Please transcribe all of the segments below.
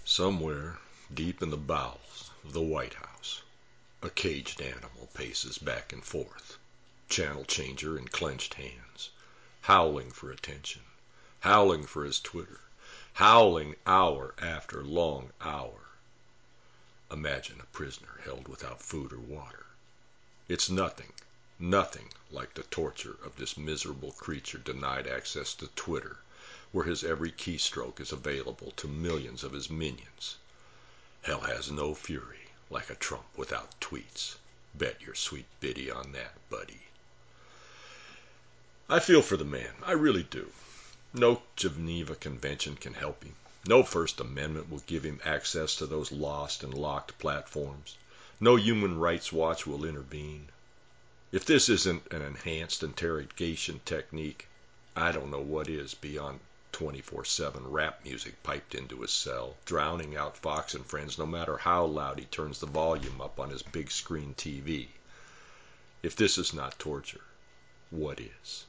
Somewhere deep in the bowels of the White House, a caged animal paces back and forth, channel changer in clenched hands, howling for attention, howling for his Twitter, howling hour after long hour. Imagine a prisoner held without food or water. It's nothing, nothing like the torture of this miserable creature denied access to Twitter, where his every keystroke is available to millions of his minions. Hell has no fury like a Trump without tweets. Bet your sweet biddy on that, buddy. I feel for the man, I really do. No Geneva Convention can help him. No First Amendment will give him access to those lost and locked platforms. No Human Rights Watch will intervene. If this isn't an enhanced interrogation technique, I don't know what is beyond 24/7 rap music piped into his cell, drowning out Fox and Friends no matter how loud he turns the volume up on his big screen TV. If this is not torture, what is?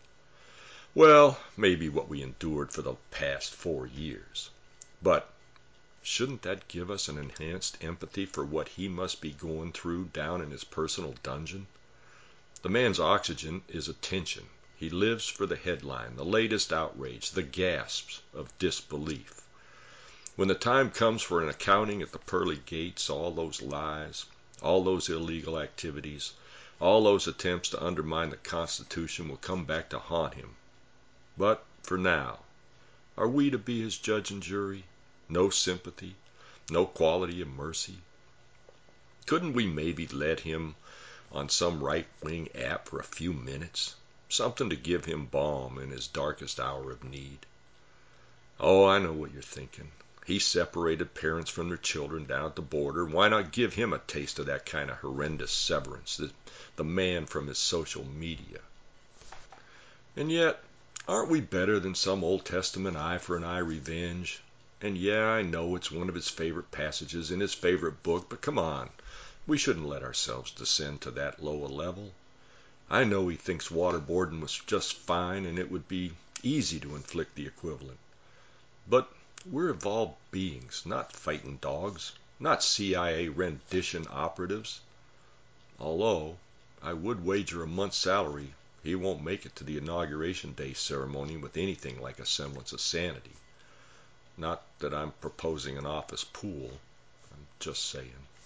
Well, maybe what we endured for the past 4 years. But shouldn't that give us an enhanced empathy for what he must be going through down in his personal dungeon? The man's oxygen is attention. He lives for the headline, the latest outrage, the gasps of disbelief. When the time comes for an accounting at the pearly gates, all those lies, all those illegal activities, all those attempts to undermine the Constitution will come back to haunt him. But for now, are we to be his judge and jury? No sympathy, no quality of mercy? Couldn't we maybe let him on some right-wing app for a few minutes? Something to give him balm in his darkest hour of need. Oh, I know what you're thinking. He separated parents from their children down at the border. Why not give him a taste of that kind of horrendous severance? The man from his social media. And yet, aren't we better than some Old Testament eye for an eye revenge? And yeah, I know it's one of his favorite passages in his favorite book, but come on. We shouldn't let ourselves descend to that low a level. I know he thinks waterboarding was just fine and it would be easy to inflict the equivalent. But we're evolved beings, not fighting dogs, not CIA rendition operatives. Although, I would wager a month's salary he won't make it to the Inauguration Day ceremony with anything like a semblance of sanity. Not that I'm proposing an office pool. I'm just saying.